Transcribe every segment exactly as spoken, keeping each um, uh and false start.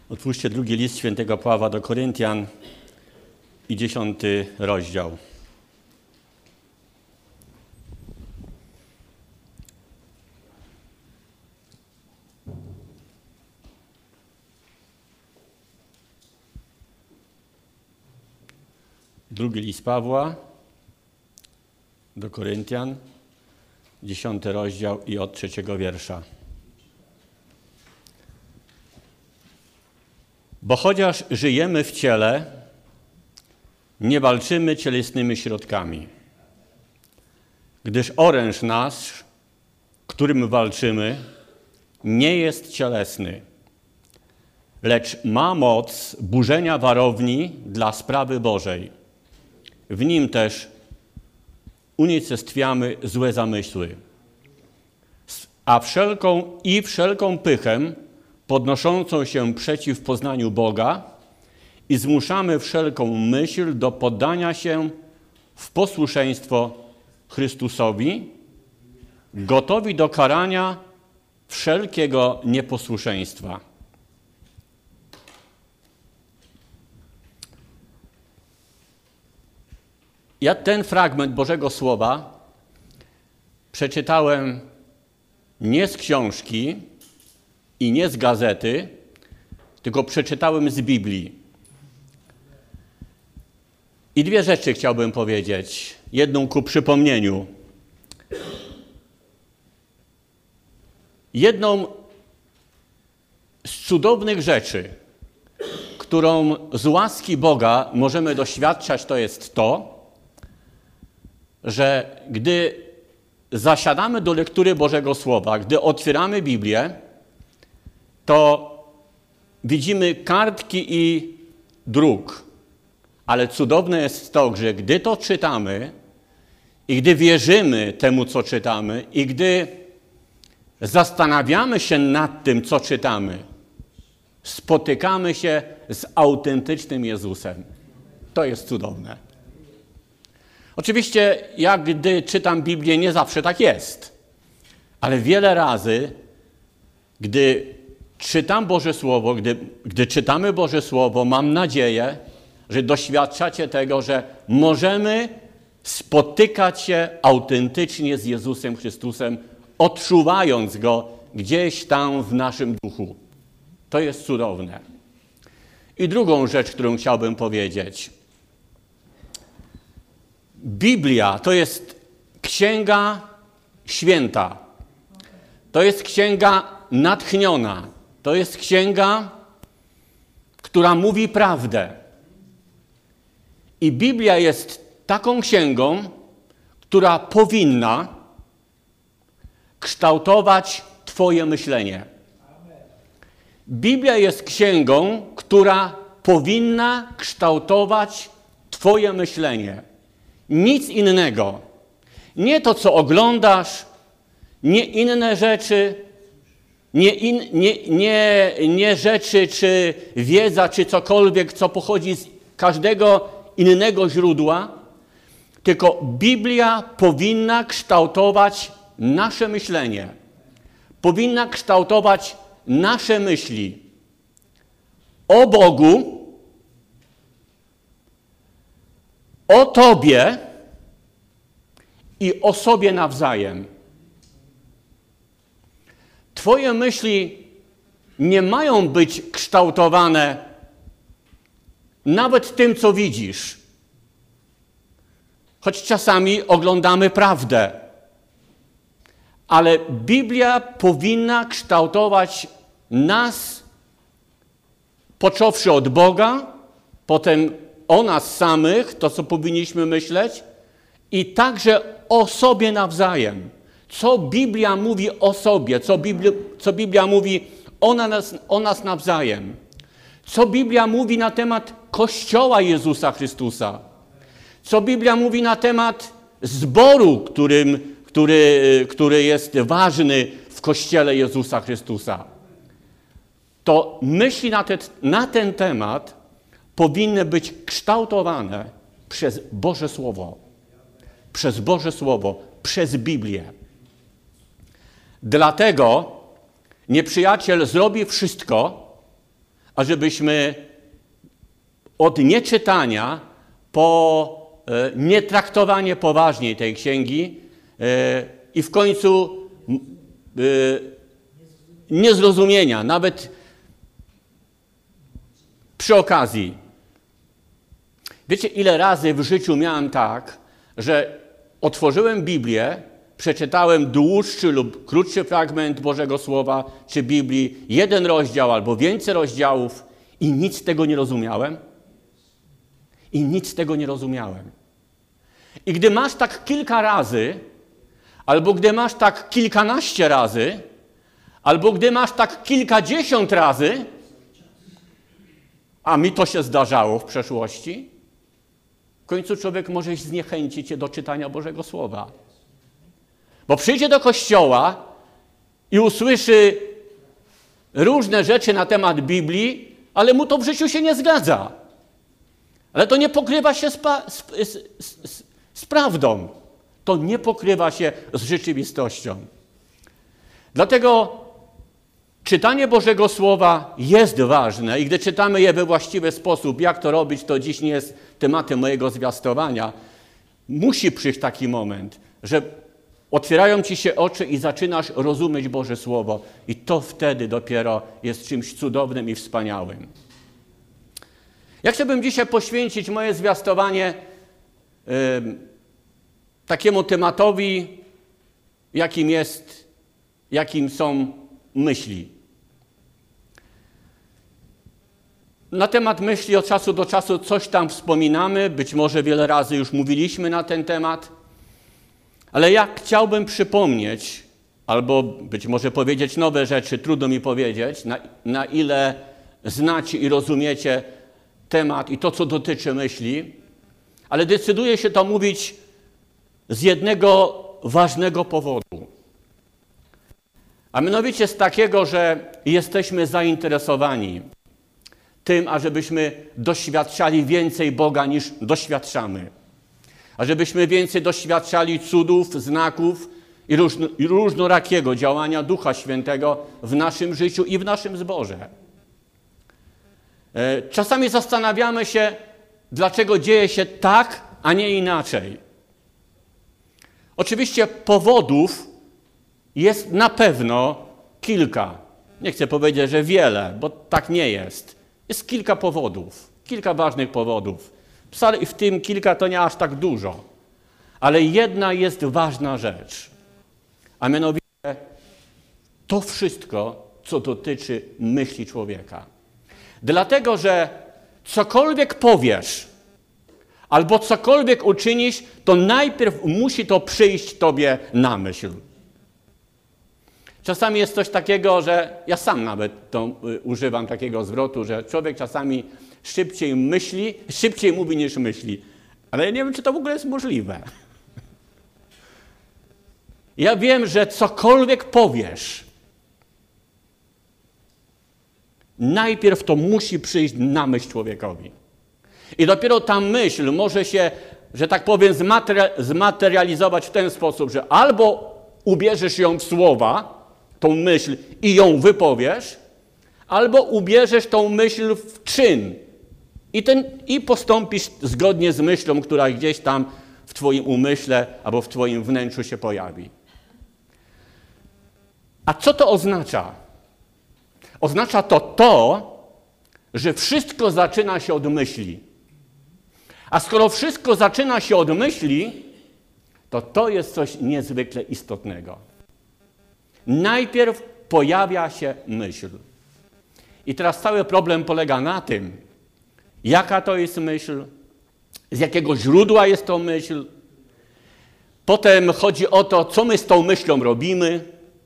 Otwórzcie drugi list świętego Pawła do Koryntian i dziesiąty rozdział. Drugi list Pawła do Koryntian, dziesiąty rozdział i od trzeciego wiersza. Bo chociaż żyjemy w ciele, nie walczymy cielesnymi środkami. Gdyż oręż nasz, którym walczymy, nie jest cielesny, lecz ma moc burzenia warowni dla sprawy Bożej. W nim też unicestwiamy złe zamysły, a wszelką i wszelką pychę podnoszącą się przeciw poznaniu Boga i zmuszamy wszelką myśl do poddania się w posłuszeństwo Chrystusowi, gotowi do karania wszelkiego nieposłuszeństwa. Ja ten fragment Bożego Słowa przeczytałem nie z książki i nie z gazety, tylko przeczytałem z Biblii. I dwie rzeczy chciałbym powiedzieć. Jedną ku przypomnieniu. Jedną z cudownych rzeczy, którą z łaski Boga możemy doświadczać, to jest to, że gdy zasiadamy do lektury Bożego Słowa, gdy otwieramy Biblię, to widzimy kartki i druk. Ale cudowne jest to, że gdy to czytamy i gdy wierzymy temu, co czytamy i gdy zastanawiamy się nad tym, co czytamy, spotykamy się z autentycznym Jezusem. To jest cudowne. Oczywiście, ja gdy czytam Biblię, nie zawsze tak jest. Ale wiele razy, gdy czytam Boże Słowo, gdy, gdy czytamy Boże Słowo, mam nadzieję, że doświadczacie tego, że możemy spotykać się autentycznie z Jezusem Chrystusem, odczuwając Go gdzieś tam w naszym duchu. To jest cudowne. I drugą rzecz, którą chciałbym powiedzieć. Biblia to jest księga święta. To jest księga natchniona. To jest księga, która mówi prawdę. I Biblia jest taką księgą, która powinna kształtować Twoje myślenie. Biblia jest księgą, która powinna kształtować Twoje myślenie. Nic innego. Nie to, co oglądasz, nie inne rzeczy, nie, in, nie, nie, nie rzeczy, czy wiedza, czy cokolwiek, co pochodzi z każdego innego źródła, tylko Biblia powinna kształtować nasze myślenie. Powinna kształtować nasze myśli o Bogu, o Tobie i o sobie nawzajem. Twoje myśli nie mają być kształtowane nawet tym, co widzisz. Choć czasami oglądamy prawdę. Ale Biblia powinna kształtować nas, począwszy od Boga, potem o nas samych, to co powinniśmy myśleć, i także o sobie nawzajem. Co Biblia mówi o sobie, co Biblia, co Biblia mówi o nas, o nas nawzajem. Co Biblia mówi na temat Kościoła Jezusa Chrystusa. Co Biblia mówi na temat zboru, którym, który, który jest ważny w Kościele Jezusa Chrystusa. To myśli na, te, na ten temat powinny być kształtowane przez Boże Słowo. Przez Boże Słowo, przez Biblię. Dlatego nieprzyjaciel zrobi wszystko, ażebyśmy od nieczytania po nietraktowanie poważnie tej księgi i w końcu niezrozumienia, nawet przy okazji. Wiecie, ile razy w życiu miałem tak, że otworzyłem Biblię, przeczytałem dłuższy lub krótszy fragment Bożego Słowa czy Biblii, jeden rozdział albo więcej rozdziałów i nic z tego nie rozumiałem? I nic z tego nie rozumiałem. I gdy masz tak kilka razy, albo gdy masz tak kilkanaście razy, albo gdy masz tak kilkadziesiąt razy, a mi to się zdarzało w przeszłości, w końcu człowiek może zniechęcić się do czytania Bożego Słowa. Bo przyjdzie do kościoła i usłyszy różne rzeczy na temat Biblii, ale mu to w życiu się nie zgadza. Ale to nie pokrywa się z, z, z, z prawdą. To nie pokrywa się z rzeczywistością. Dlatego czytanie Bożego Słowa jest ważne i gdy czytamy je we właściwy sposób, jak to robić, to dziś nie jest tematem mojego zwiastowania. Musi przyjść taki moment, że otwierają ci się oczy i zaczynasz rozumieć Boże Słowo. I to wtedy dopiero jest czymś cudownym i wspaniałym. Ja chciałbym dzisiaj poświęcić moje zwiastowanie yy, takiemu tematowi, jakim jest, jakim są myśli. Na temat myśli od czasu do czasu coś tam wspominamy, być może wiele razy już mówiliśmy na ten temat, ale ja chciałbym przypomnieć, albo być może powiedzieć nowe rzeczy, trudno mi powiedzieć, na, na ile znacie i rozumiecie temat i to, co dotyczy myśli, ale decyduję się to mówić z jednego ważnego powodu. A mianowicie z takiego, że jesteśmy zainteresowani tym, ażebyśmy doświadczali więcej Boga niż doświadczamy. Ażebyśmy więcej doświadczali cudów, znaków i, różno, i różnorakiego działania Ducha Świętego w naszym życiu i w naszym zborze. Czasami zastanawiamy się, dlaczego dzieje się tak, a nie inaczej. Oczywiście powodów jest na pewno kilka. Nie chcę powiedzieć, że wiele, bo tak nie jest. Jest kilka powodów, kilka ważnych powodów. Wcale w tym kilka to nie aż tak dużo. Ale jedna jest ważna rzecz, a mianowicie to wszystko, co dotyczy myśli człowieka. Dlatego, że cokolwiek powiesz albo cokolwiek uczynisz, to najpierw musi to przyjść tobie na myśl. Czasami jest coś takiego, że ja sam nawet to y, używam takiego zwrotu, że człowiek czasami szybciej myśli, szybciej mówi niż myśli. Ale ja nie wiem, czy to w ogóle jest możliwe. Ja wiem, że cokolwiek powiesz, najpierw to musi przyjść na myśl człowiekowi. I dopiero ta myśl może się, że tak powiem, zmaterializować w ten sposób, że albo ubierzesz ją w słowa, tą myśl i ją wypowiesz, albo ubierzesz tą myśl w czyn i, ten, i postąpisz zgodnie z myślą, która gdzieś tam w twoim umyśle albo w twoim wnętrzu się pojawi. A co to oznacza? Oznacza to to, że wszystko zaczyna się od myśli. A skoro wszystko zaczyna się od myśli, to to jest coś niezwykle istotnego. Najpierw pojawia się myśl. I teraz cały problem polega na tym, jaka to jest myśl, z jakiego źródła jest to myśl. Potem chodzi o to, co my z tą myślą robimy.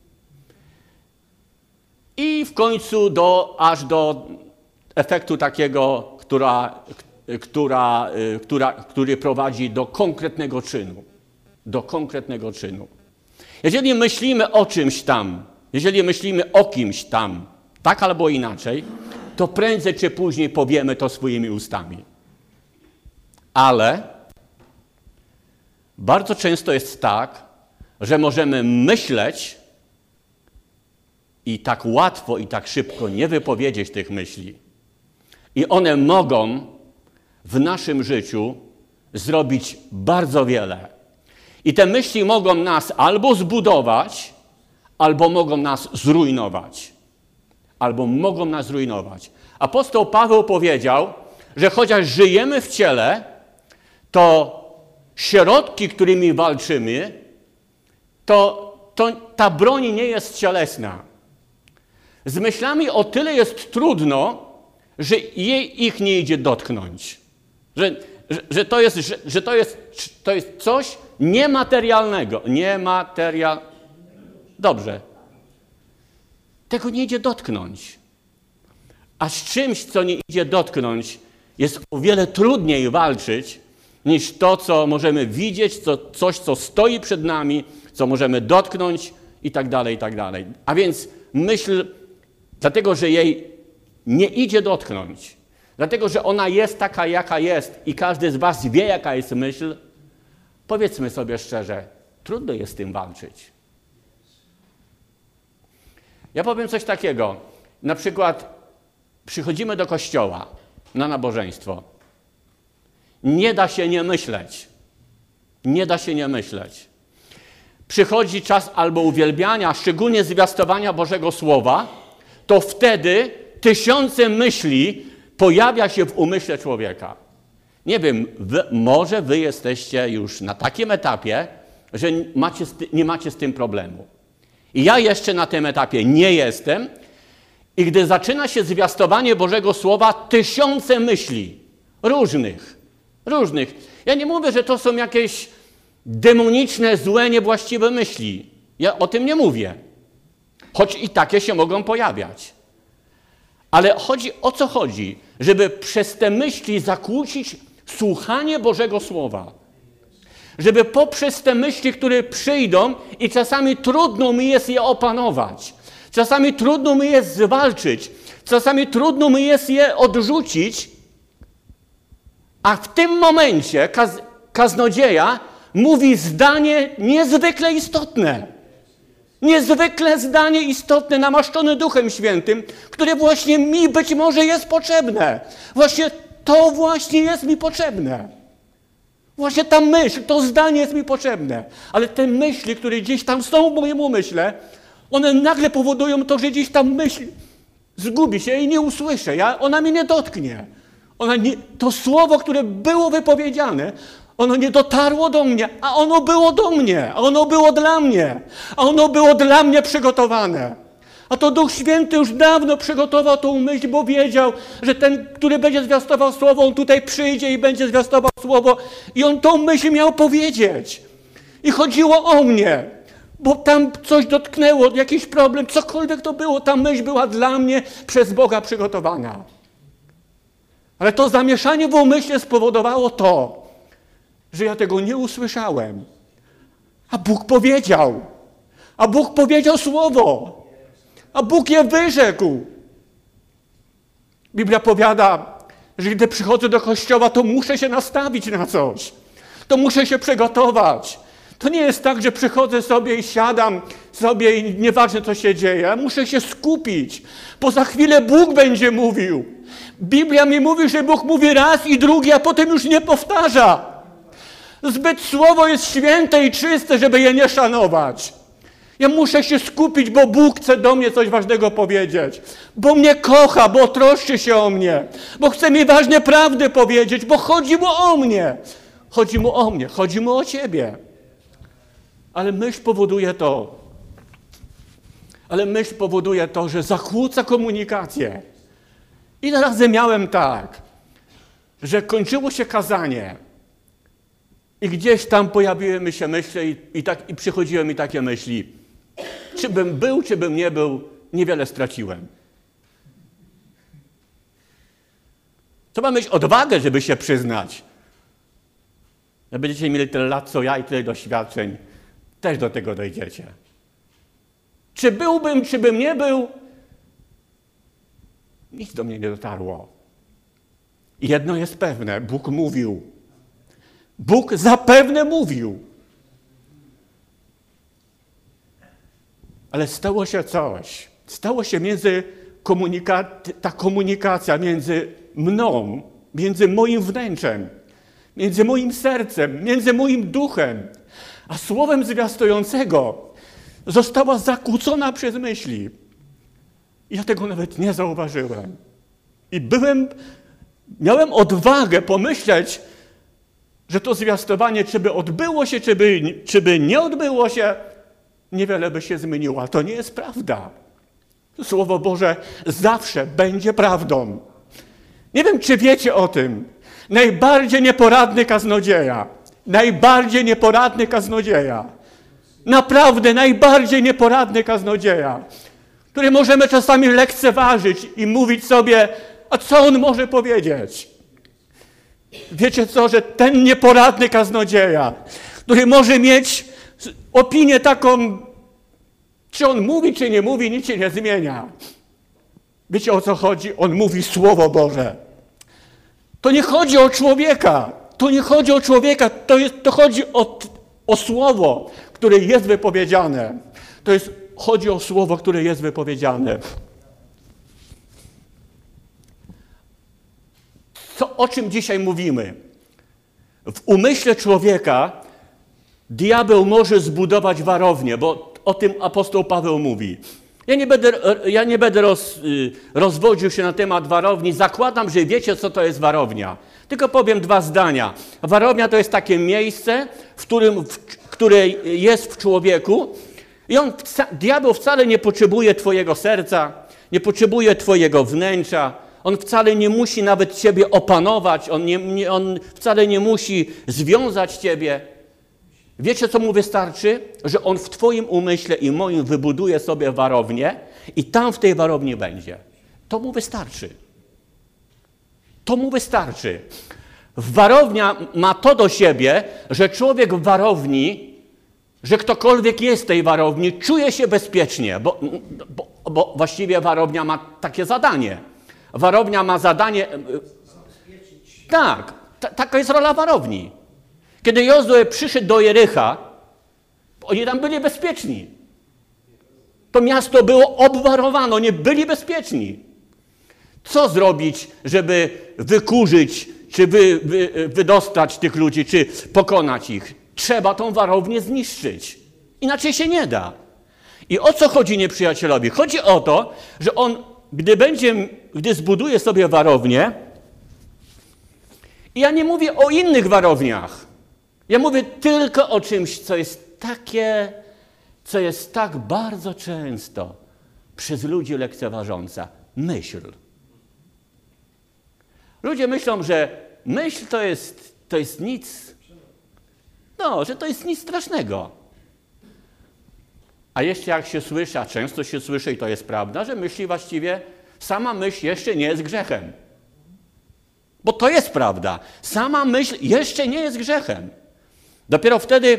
I w końcu do, aż do efektu takiego, która, która, która, który prowadzi do konkretnego czynu. Do konkretnego czynu. Jeżeli myślimy o czymś tam, jeżeli myślimy o kimś tam, tak albo inaczej, to prędzej czy później powiemy to swoimi ustami. Ale bardzo często jest tak, że możemy myśleć i tak łatwo i tak szybko nie wypowiedzieć tych myśli. I one mogą w naszym życiu zrobić bardzo wiele. I te myśli mogą nas albo zbudować, albo mogą nas zrujnować. Albo mogą nas zrujnować. Apostoł Paweł powiedział, że chociaż żyjemy w ciele, to środki, którymi walczymy, to, to ta broń nie jest cielesna. Z myślami o tyle jest trudno, że jej, ich nie idzie dotknąć. Że, że, że, to, jest, że, że to, jest, to jest coś niematerialnego. Niematerial... Dobrze. Tego nie idzie dotknąć. A z czymś, co nie idzie dotknąć, jest o wiele trudniej walczyć, niż to, co możemy widzieć, co, coś, co stoi przed nami, co możemy dotknąć i tak dalej, i tak dalej. A więc myśl, dlatego, że jej nie idzie dotknąć, dlatego, że ona jest taka, jaka jest i każdy z was wie, jaka jest myśl, powiedzmy sobie szczerze, trudno jest z tym walczyć. Ja powiem coś takiego. Na przykład przychodzimy do kościoła na nabożeństwo. Nie da się nie myśleć. Nie da się nie myśleć. Przychodzi czas albo uwielbiania, szczególnie zwiastowania Bożego Słowa, to wtedy tysiące myśli pojawia się w umyśle człowieka. Nie wiem, wy, może wy jesteście już na takim etapie, że macie, nie macie z tym problemu. I ja jeszcze na tym etapie nie jestem. I gdy zaczyna się zwiastowanie Bożego Słowa, tysiące myśli różnych, różnych. Ja nie mówię, że to są jakieś demoniczne, złe, niewłaściwe myśli. Ja o tym nie mówię. Choć i takie się mogą pojawiać. Ale chodzi o co chodzi? Żeby przez te myśli zakłócić słuchanie Bożego Słowa. Żeby poprzez te myśli, które przyjdą i czasami trudno mi jest je opanować. Czasami trudno mi jest zwalczyć. Czasami trudno mi jest je odrzucić. A w tym momencie kaz kaznodzieja mówi zdanie niezwykle istotne. Niezwykle zdanie istotne, namaszczone Duchem Świętym, które właśnie mi być może jest potrzebne. Właśnie to właśnie jest mi potrzebne. Właśnie ta myśl, to zdanie jest mi potrzebne. Ale te myśli, które gdzieś tam są w moim umyśle, one nagle powodują to, że gdzieś tam myśl zgubi się i nie usłyszę. Ja, ona mnie nie dotknie. Ona nie, to słowo, które było wypowiedziane, ono nie dotarło do mnie, a ono było do mnie, a ono było dla mnie, a ono było dla mnie przygotowane. A to Duch Święty już dawno przygotował tą myśl, bo wiedział, że ten, który będzie zwiastował słowo, on tutaj przyjdzie i będzie zwiastował słowo i on tą myśl miał powiedzieć. I chodziło o mnie, bo tam coś dotknęło, jakiś problem, cokolwiek to było, ta myśl była dla mnie przez Boga przygotowana. Ale to zamieszanie w umyśle spowodowało to, że ja tego nie usłyszałem. A Bóg powiedział. A Bóg powiedział słowo. A Bóg je wyrzekł. Biblia powiada, że gdy przychodzę do kościoła, to muszę się nastawić na coś. To muszę się przygotować. To nie jest tak, że przychodzę sobie i siadam sobie i nieważne co się dzieje. Ja muszę się skupić, bo za chwilę Bóg będzie mówił. Biblia mi mówi, że Bóg mówi raz i drugi, a potem już nie powtarza. Zbyt słowo jest święte i czyste, żeby je nie szanować. Ja muszę się skupić, bo Bóg chce do mnie coś ważnego powiedzieć. Bo mnie kocha, bo troszczy się o mnie. Bo chce mi ważne prawdy powiedzieć, bo chodzi mu o mnie. Chodzi mu o mnie, chodzi mu o ciebie. Ale myśl powoduje to. Ale myśl powoduje to, że zakłóca komunikację. Ile razy miałem tak, że kończyło się kazanie i gdzieś tam pojawiły mi się myśli i, i, tak, i przychodziły mi takie myśli. Czy bym był, czy bym nie był, niewiele straciłem. Trzeba mieć odwagę, żeby się przyznać. Jak będziecie mieli tyle lat, co ja i tyle doświadczeń, też do tego dojdziecie. Czy byłbym, czy bym nie był, nic do mnie nie dotarło. Jedno jest pewne, Bóg mówił. Bóg zapewne mówił. Ale stało się coś. Stało się między komunika- ta komunikacja między mną, między moim wnętrzem, między moim sercem, między moim duchem, a słowem zwiastującego została zakłócona przez myśli. Ja tego nawet nie zauważyłem. I byłem, miałem odwagę pomyśleć, że to zwiastowanie, czy by odbyło się, czy by, czy by nie odbyło się, niewiele by się zmieniło. A to nie jest prawda. Słowo Boże zawsze będzie prawdą. Nie wiem, czy wiecie o tym. Najbardziej nieporadny kaznodzieja, najbardziej nieporadny kaznodzieja, naprawdę najbardziej nieporadny kaznodzieja, który możemy czasami lekceważyć i mówić sobie, a co on może powiedzieć? Wiecie co, że ten nieporadny kaznodzieja, który może mieć opinię taką, czy on mówi, czy nie mówi, nic się nie zmienia. Wiecie, o co chodzi? On mówi Słowo Boże. To nie chodzi o człowieka. To nie chodzi o człowieka. To, jest, to chodzi o, o Słowo, które jest wypowiedziane. To jest, chodzi o Słowo, które jest wypowiedziane. Co, o czym dzisiaj mówimy? W umyśle człowieka diabeł może zbudować warownię, bo o tym apostoł Paweł mówi. Ja nie będę, ja nie będę roz, rozwodził się na temat warowni. Zakładam, że wiecie, co to jest warownia. Tylko powiem dwa zdania. Warownia to jest takie miejsce, w którym, w, które jest w człowieku i on, diabeł wcale nie potrzebuje twojego serca, nie potrzebuje twojego wnętrza. On wcale nie musi nawet ciebie opanować, on, nie, nie, on wcale nie musi związać ciebie. Wiecie, co mu wystarczy? Że on w twoim umyśle i moim wybuduje sobie warownię i tam w tej warowni będzie. To mu wystarczy. To mu wystarczy. Warownia ma to do siebie, że człowiek w warowni, że ktokolwiek jest w tej warowni, czuje się bezpiecznie, bo, bo, bo właściwie warownia ma takie zadanie. Warownia ma zadanie... Tak, ta, taka jest rola warowni. Kiedy Jozue przyszedł do Jericha, oni tam byli bezpieczni. To miasto było obwarowane, oni byli bezpieczni. Co zrobić, żeby wykurzyć, czy wy, wy, wydostać tych ludzi, czy pokonać ich? Trzeba tą warownię zniszczyć. Inaczej się nie da. I o co chodzi nieprzyjacielowi? Chodzi o to, że on, gdy będzie, gdy zbuduje sobie warownię, i ja nie mówię o innych warowniach, ja mówię tylko o czymś, co jest takie, co jest tak bardzo często przez ludzi lekceważąca. Myśl. Ludzie myślą, że myśl to jest, to jest nic, no, że to jest nic strasznego. A jeszcze jak się słyszy, a często się słyszy i to jest prawda, że myśli właściwie, sama myśl jeszcze nie jest grzechem. Bo to jest prawda. Sama myśl jeszcze nie jest grzechem. Dopiero wtedy,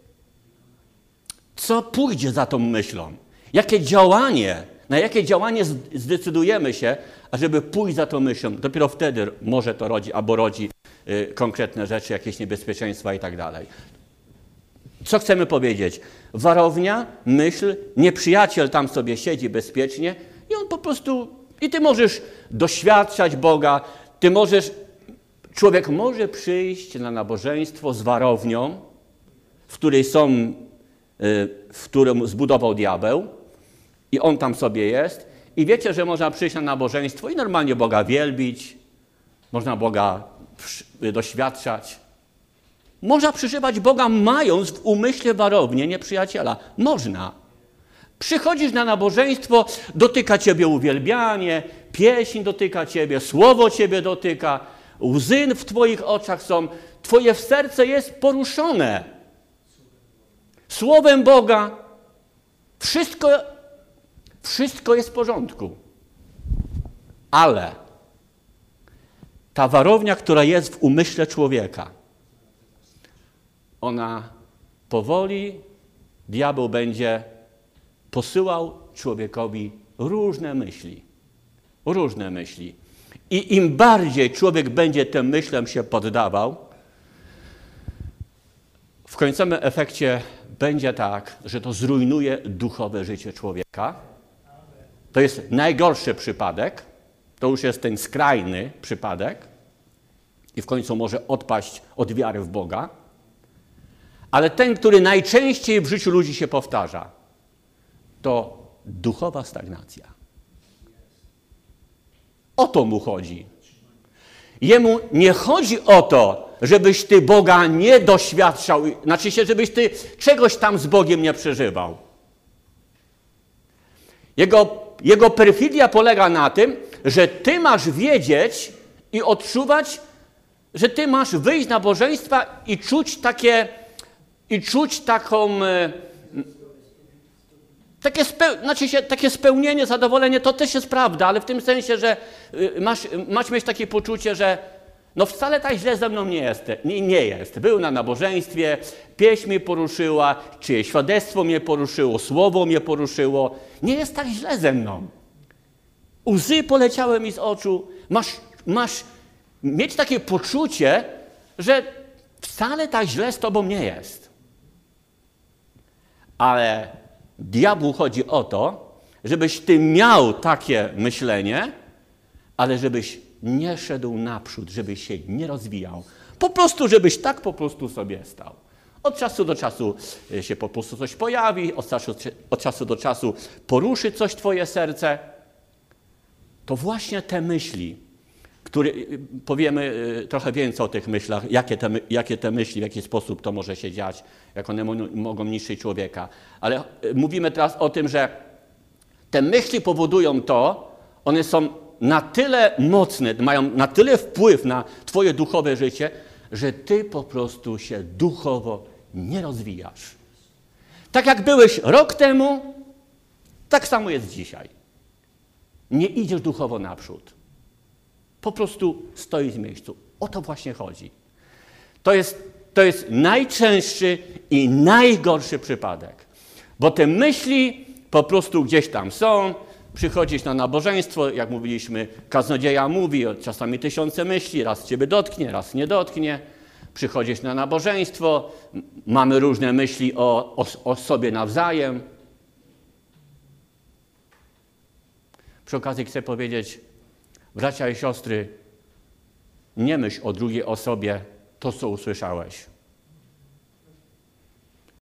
co pójdzie za tą myślą? Jakie działanie, na jakie działanie zdecydujemy się, ażeby pójść za tą myślą? Dopiero wtedy może to rodzi, albo rodzi y, konkretne rzeczy, jakieś niebezpieczeństwa i tak dalej. Co chcemy powiedzieć? Warownia, myśl, nieprzyjaciel tam sobie siedzi bezpiecznie i on po prostu, i ty możesz doświadczać Boga, ty możesz, człowiek może przyjść na nabożeństwo z warownią, w której są, w którym zbudował diabeł i on tam sobie jest. I wiecie, że można przyjść na nabożeństwo i normalnie Boga wielbić, można Boga doświadczać. Można przeżywać Boga, mając w umyśle warownię nieprzyjaciela. Można. Przychodzisz na nabożeństwo, dotyka ciebie uwielbianie, pieśń dotyka ciebie, słowo ciebie dotyka, łzy w twoich oczach są, twoje serce jest poruszone słowem Boga. Wszystko, wszystko jest w porządku. Ale ta warownia, która jest w umyśle człowieka, ona powoli, diabeł będzie posyłał człowiekowi różne myśli. Różne myśli. I im bardziej człowiek będzie tym myślom się poddawał, w końcowym efekcie będzie tak, że to zrujnuje duchowe życie człowieka. To jest najgorszy przypadek. to już jest ten skrajny przypadek i w końcu może odpaść od wiary w Boga. Ale ten, który najczęściej w życiu ludzi się powtarza, to duchowa stagnacja. O to mu chodzi. Jemu nie chodzi o to, żebyś ty Boga nie doświadczał, znaczy się, żebyś ty czegoś tam z Bogiem nie przeżywał. Jego, jego perfidia polega na tym, że ty masz wiedzieć i odczuwać, że ty masz wyjść z nabożeństwa i czuć takie, i czuć taką, e, takie, speł, znaczy się, takie spełnienie, zadowolenie, to też jest prawda, ale w tym sensie, że masz, masz mieć takie poczucie, że no wcale tak źle ze mną nie jest. Nie, nie jest. Był na nabożeństwie, pieśń mnie poruszyła, czyjeś świadectwo mnie poruszyło, słowo mnie poruszyło. Nie jest tak źle ze mną. Łzy poleciały mi z oczu. Masz, masz mieć takie poczucie, że wcale tak źle z tobą nie jest. Ale diabłu chodzi o to, żebyś ty miał takie myślenie, ale żebyś nie szedł naprzód, żebyś się nie rozwijał. Po prostu, żebyś tak po prostu sobie stał. Od czasu do czasu się po prostu coś pojawi, od czasu, od czasu do czasu poruszy coś twoje serce. To właśnie te myśli, które, powiemy trochę więcej o tych myślach, jakie te, jakie te myśli, w jaki sposób to może się dziać, jak one mogą niszczyć człowieka. Ale mówimy teraz o tym, że te myśli powodują to, one są na tyle mocne, mają na tyle wpływ na twoje duchowe życie, że ty po prostu się duchowo nie rozwijasz. Tak jak byłeś rok temu, tak samo jest dzisiaj. Nie idziesz duchowo naprzód. Po prostu stoisz w miejscu. O to właśnie chodzi. To jest, to jest najczęstszy i najgorszy przypadek. Bo te myśli po prostu gdzieś tam są, przychodzisz na nabożeństwo, jak mówiliśmy, kaznodzieja mówi, czasami tysiące myśli, raz ciebie dotknie, raz nie dotknie. Przychodzisz na nabożeństwo, mamy różne myśli o, o, o sobie nawzajem. Przy okazji chcę powiedzieć, bracia i siostry, nie myśl o drugiej osobie to, co usłyszałeś.